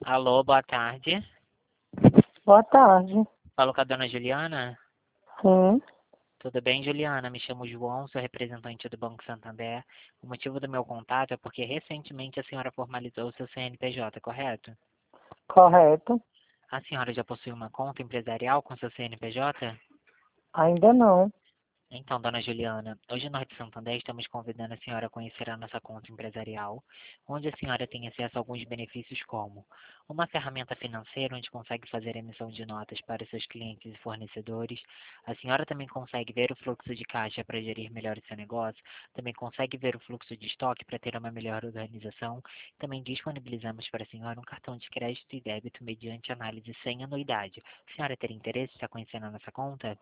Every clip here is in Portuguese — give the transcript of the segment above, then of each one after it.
Alô, boa tarde. Boa tarde. Falo com a dona Juliana. Sim. Tudo bem, Juliana? Me chamo João, sou representante do Banco Santander. O motivo do meu contato é porque recentemente a senhora formalizou o seu CNPJ, correto? Correto. A senhora já possui uma conta empresarial com seu CNPJ? Ainda não. Então, dona Juliana, hoje nós de Santander estamos convidando a senhora a conhecer a nossa conta empresarial, onde a senhora tem acesso a alguns benefícios como uma ferramenta financeira onde consegue fazer emissão de notas para seus clientes e fornecedores. A senhora também consegue ver o fluxo de caixa para gerir melhor o seu negócio, também consegue ver o fluxo de estoque para ter uma melhor organização. Também disponibilizamos para a senhora um cartão de crédito e débito mediante análise sem anuidade. A senhora teria interesse em estar conhecendo a nossa conta?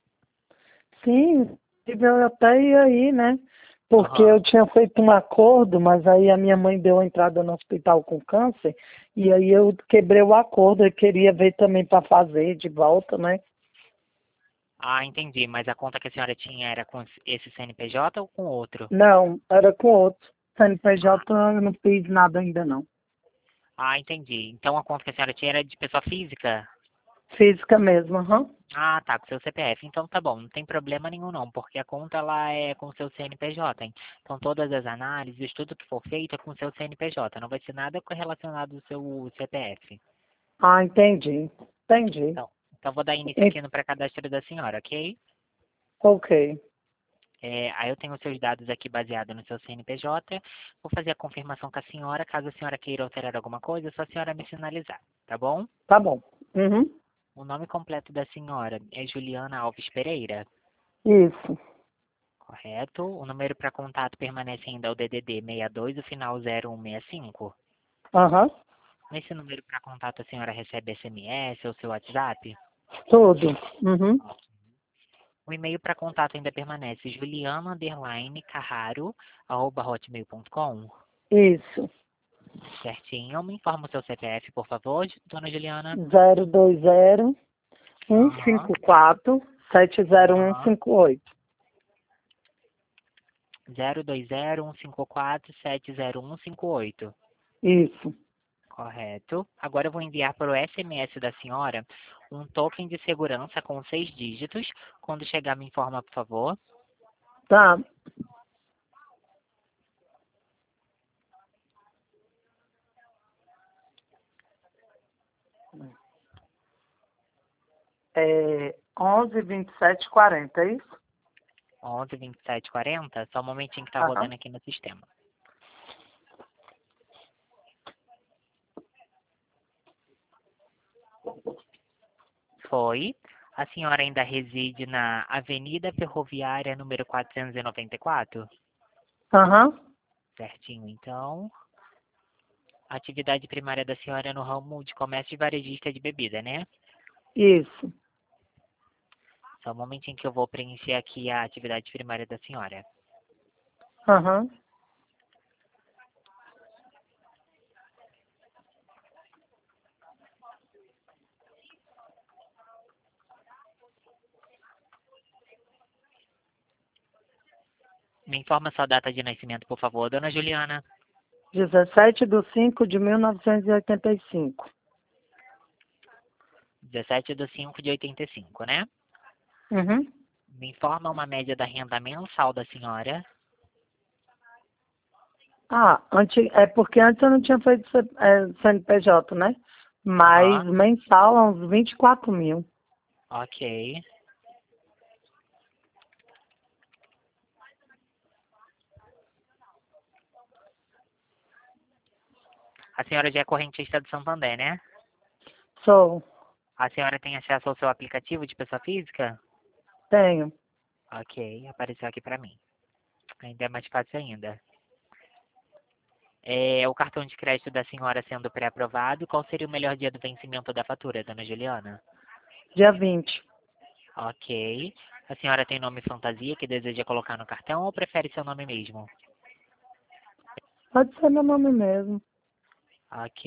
Sim, eu até ia aí, né? Porque Aham. eu tinha feito um acordo, mas aí a minha mãe deu entrada no hospital com câncer, e aí eu quebrei o acordo, eu queria ver também para fazer de volta, né? Ah, entendi. Mas a conta que a senhora tinha era com esse CNPJ ou com outro? Não, era com outro. Ah, CNPJ eu não fiz nada ainda não. entendi. Então a conta que a senhora tinha era de pessoa física? Física mesmo, aham. Ah, tá, com seu CPF. Então tá bom, não tem problema nenhum não, porque a conta ela é com seu CNPJ, hein? Então todas as análises, tudo que for feito é com seu CNPJ, não vai ser nada relacionado ao seu CPF. Ah, entendi. Entendi. Então vou dar início E- aqui no pré-cadastro da senhora, ok? Ok, Aí eu tenho os seus dados aqui baseado no seu CNPJ. Vou fazer a confirmação com a senhora. Caso a senhora queira alterar alguma coisa, é só a senhora me sinalizar, tá bom? tá bom. Uhum. O nome completo da senhora é Juliana Alves Pereira, Isso. correto? O número para contato permanece ainda o DDD 62, o final 0165. Aham. Nesse número para contato a senhora recebe SMS ou seu WhatsApp? Tudo. Uhum. O e-mail para contato ainda permanece juliana_carraro@hotmail.com. Isso. Certinho. Me informa o seu CPF, por favor, dona Juliana. 020 Aham, 154 aham. 70158. 02015470158. Isso. Correto. Agora eu vou enviar para o SMS da senhora um token de segurança com 6 dígitos. Quando chegar, me informa, por favor. Tá. É 11 27 40, é isso? 11 27 40. Só um momentinho que está Aham. rodando aqui no sistema. Foi. A senhora ainda reside na Avenida Ferroviária, número 494? Aham. Certinho, então. A atividade primária da senhora é no ramo de comércio e varejista de bebida, né? Isso. Só um momentinho que eu vou preencher aqui a atividade primária da senhora. Aham. Me informa sua data de nascimento, por favor, dona Juliana. 17/5/1985. 17/5/85, né? Uhum. Me informa uma média da renda mensal da senhora. Ah, é porque antes eu não tinha feito CNPJ, né? Mas Aham, mensal é uns 24 mil. ok. A senhora já é correntista do Santander, né? Sou. A senhora tem acesso ao seu aplicativo de pessoa física? Tenho. Ok, apareceu aqui para mim. Ainda é mais fácil ainda. O cartão de crédito da senhora sendo pré-aprovado, qual seria o melhor dia do vencimento da fatura, dona Juliana? Dia 20. Ok. A senhora tem nome fantasia que deseja colocar no cartão ou prefere seu nome mesmo? Pode ser meu nome mesmo. Ok.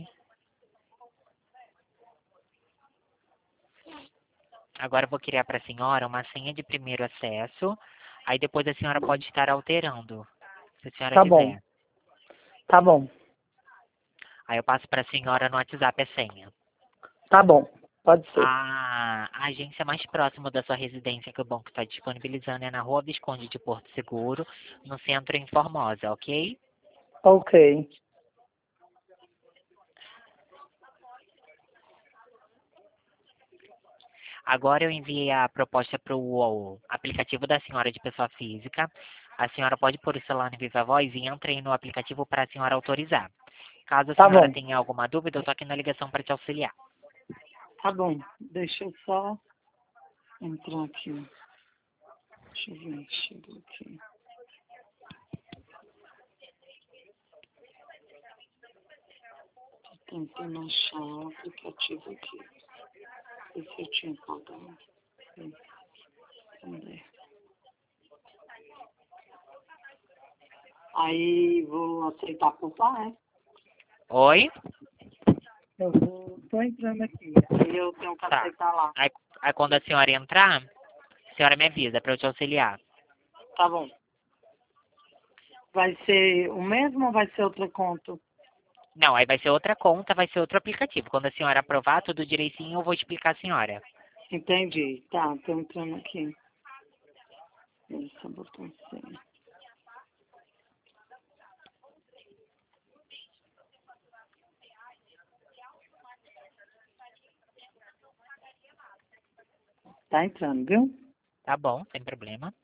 Agora eu vou criar para a senhora uma senha de primeiro acesso. Aí depois a senhora pode estar alterando, se a senhora Tá bom. quiser. Tá bom. Aí eu passo para a senhora no WhatsApp a senha. Tá bom, pode ser. A agência mais próxima da sua residência que o banco está disponibilizando é na Rua Visconde de Porto Seguro, no centro em Formosa, ok? Ok. Agora eu enviei a proposta para o aplicativo da senhora de pessoa física. A senhora pode pôr o celular no Viva Voz e entre aí no aplicativo para a senhora autorizar. Caso a Tá senhora bom, tenha alguma dúvida, eu estou aqui na ligação para te auxiliar. tá bom. Deixa eu só entrar aqui. Deixa eu ver, chega aqui. Tô tentando achar o aplicativo aqui. Ver se eu tinha pagado. Cadê? Aí vou aceitar por lá, é? Oi? Tô entrando aqui. Aí eu tenho que Tá. aceitar lá. Aí quando a senhora entrar, a senhora me avisa para eu te auxiliar. Tá bom. Vai ser o mesmo ou vai ser outra conta? Não, aí vai ser outra conta, vai ser outro aplicativo. Quando a senhora aprovar tudo direitinho, eu vou explicar a senhora. Entendi. Tá, tô entrando aqui. Esse botão senha. Tá entrando, viu? Tá bom, sem problema.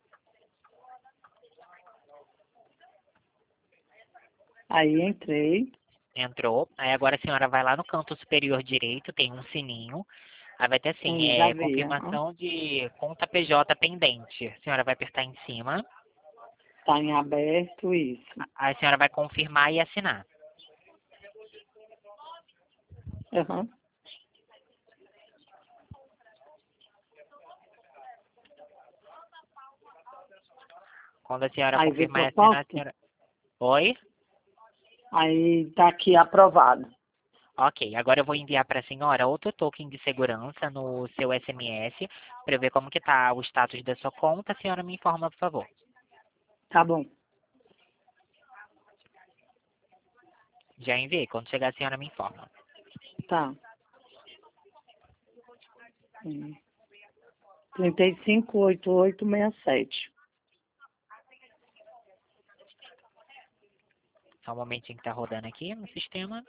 Aí entrei. Entrou. Aí agora a senhora vai lá no canto superior direito, tem um sininho. Aí vai ter assim, Sim, já vi. Aham. confirmação de conta PJ pendente. A senhora vai apertar em cima. Tá em aberto, isso. Aí a senhora vai confirmar e assinar. Aham. Quando a senhora Aí vem confirmar e assinar, a proposta. senhora... Oi? Aí tá aqui aprovado. Ok, agora eu vou enviar para a senhora outro token de segurança no seu SMS para ver como que tá o status da sua conta. A senhora me informa, por favor. Tá bom. Já enviei. Quando chegar, a senhora me informa. Tá. 358867. Só um momentinho que tá rodando aqui no sistema.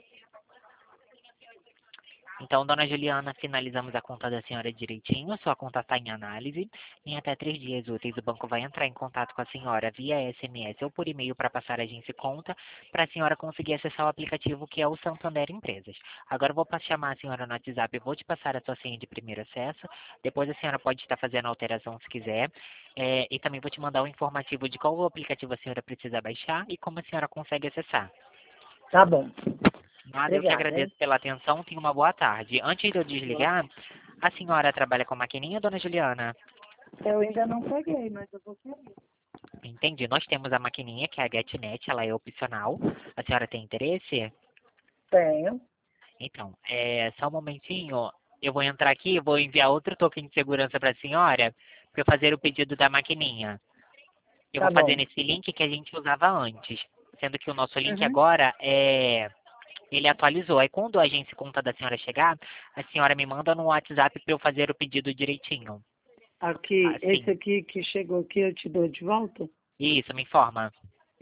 Então, dona Juliana, finalizamos a conta da senhora direitinho. Sua conta está em análise. Em até 3 dias úteis, o banco vai entrar em contato com a senhora via SMS ou por e-mail para passar a agência e conta, para a senhora conseguir acessar o aplicativo que é o Santander Empresas. Agora eu vou chamar a senhora no WhatsApp e vou te passar a sua senha de primeiro acesso. Depois a senhora pode estar fazendo alteração se quiser. E também vou te mandar um informativo de qual aplicativo a senhora precisa baixar e como a senhora consegue acessar. Tá bom. Nada, eu que Obrigada, hein? agradeço pela atenção. Tenha uma boa tarde. Antes de eu desligar, a senhora trabalha com maquininha, dona Juliana? Eu ainda não peguei, mas eu vou querer. Entendi. Nós temos a maquininha, que é a GetNet, ela é opcional. A senhora tem interesse? Tenho. Então, só um momentinho. Eu vou entrar aqui e vou enviar outro token de segurança para a senhora para eu fazer o pedido da maquininha. Eu Tá vou fazer bom. nesse link que a gente usava antes. Sendo que o nosso link Uhum. agora ele atualizou. Aí quando a agência e conta da senhora chegar, a senhora me manda no WhatsApp para eu fazer o pedido direitinho. Aqui, esse Assim. aqui que chegou aqui, eu te dou de volta. Isso, me informa.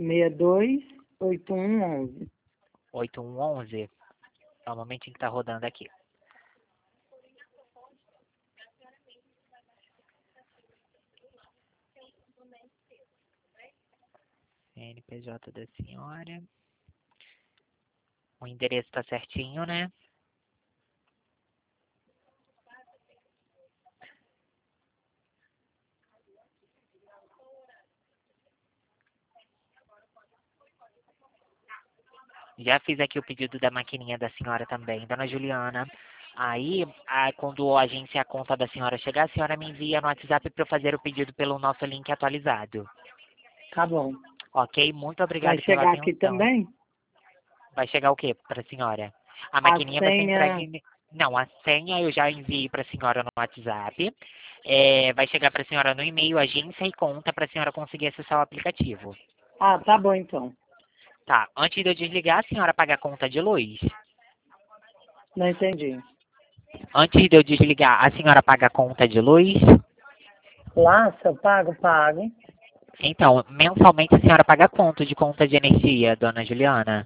628111. 8111. Só um momentinho que tá rodando aqui. CNPJ da senhora. O endereço tá certinho, né? Já fiz aqui o pedido da maquininha da senhora também, dona Juliana. Aí, quando a agência e a conta da senhora chegar, a senhora me envia no WhatsApp para eu fazer o pedido pelo nosso link atualizado. Tá bom. Ok? Muito Vai obrigado pela chegar aqui atenção. também? Vai chegar o quê para a senhora? A A maquininha vai ser senha. entregue... Não, a senha eu já enviei para a senhora no WhatsApp. Vai chegar para a senhora no e-mail, agência e conta, para a senhora conseguir acessar o aplicativo. Ah, tá bom então. Tá, antes de eu desligar, a senhora paga a conta de luz. Não entendi. Antes de eu desligar, a senhora paga a conta de luz? Lá, se eu pago, pago. Então, mensalmente a senhora paga quanto de conta de energia, dona Juliana?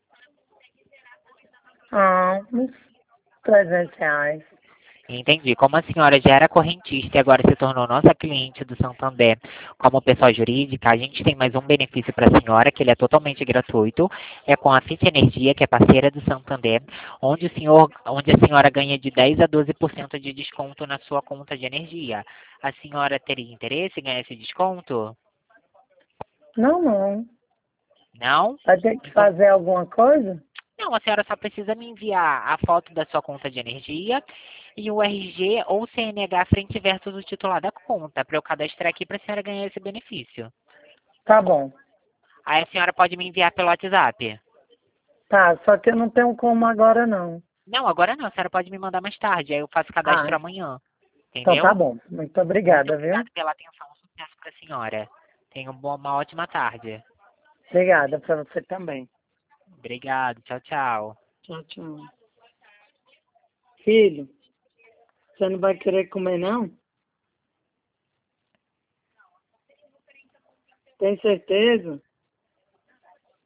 Ah, uns R$ 300. Entendi. Como a senhora já era correntista e agora se tornou nossa cliente do Santander como pessoa jurídica, a gente tem mais um benefício para a senhora, que ele é totalmente gratuito. É com a Fit Energia, que é parceira do Santander, onde a senhora ganha de 10 a 12% de desconto na sua conta de energia. A senhora teria interesse em ganhar esse desconto? Não, não. Não? Vai ter que Então, fazer alguma coisa? não, a senhora só precisa me enviar a foto da sua conta de energia e o RG ou CNH frente e verso do titular da conta, para eu cadastrar aqui para a senhora ganhar esse benefício. Tá bom. Aí a senhora pode me enviar pelo WhatsApp. Tá, só que eu não tenho como agora, não. Não, agora não, a senhora pode me mandar mais tarde, aí eu faço Ah, cadastro amanhã. então tá Entendeu? bom. Muito Muito obrigada, viu? obrigado pela atenção, sucesso para a senhora. Tenha uma ótima tarde. Obrigada pra você também. Obrigado, tchau, tchau. Tchau, tchau. Filho, você não vai querer comer, não? Tem certeza?